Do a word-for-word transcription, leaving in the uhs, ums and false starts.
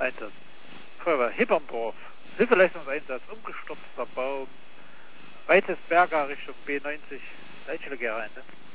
Einsatz. Feuerwehr Hipperndorf. Hilfeleistungseinsatz, umgestürzter Baum. Weites Berger Richtung B neunzig. Leitstelle Gera Einsatz.